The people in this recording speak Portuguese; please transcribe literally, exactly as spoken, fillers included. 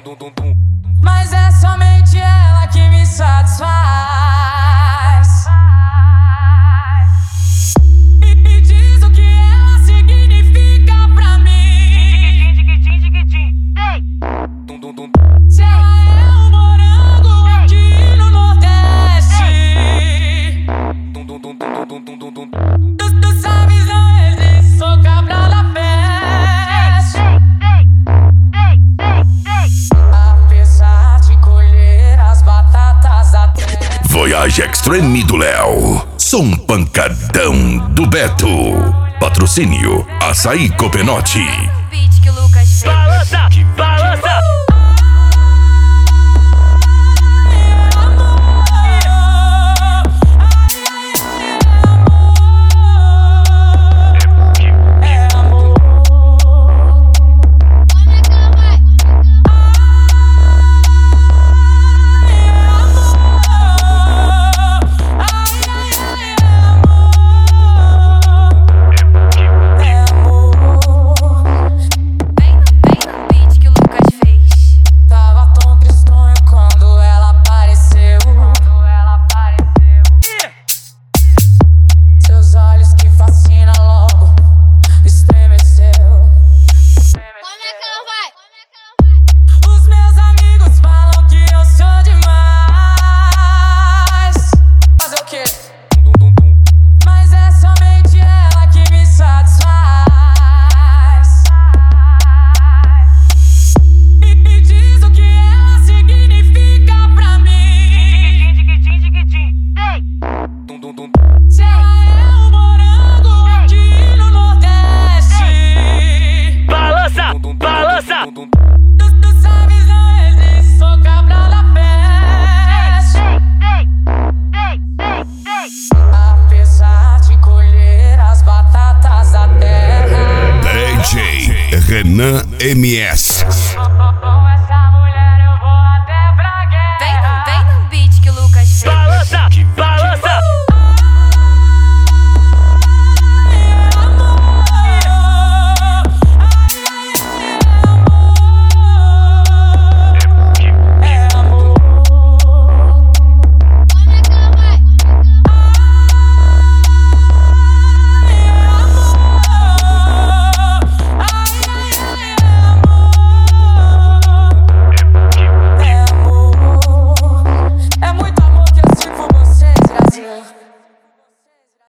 Mas é somente ela que me satisfaz. E me diz o que ela significa pra mim. Se ela é um morango aqui no Nordeste, tu, tu sabes, não existe, sou cabra da peste. Apesar de colher as batatas da terra. Voyage Extreme do Léo. Som pancadão do Beto. Patrocínio Açaí Copenote. Beat que o Lucas fez. Balança, balança. Se ela é um morango aqui no Nordeste, Balança, balança. tu, tu sabes, não existe, sou cabra da peste. Apesar de colher as batatas da terra. D J Renan M S.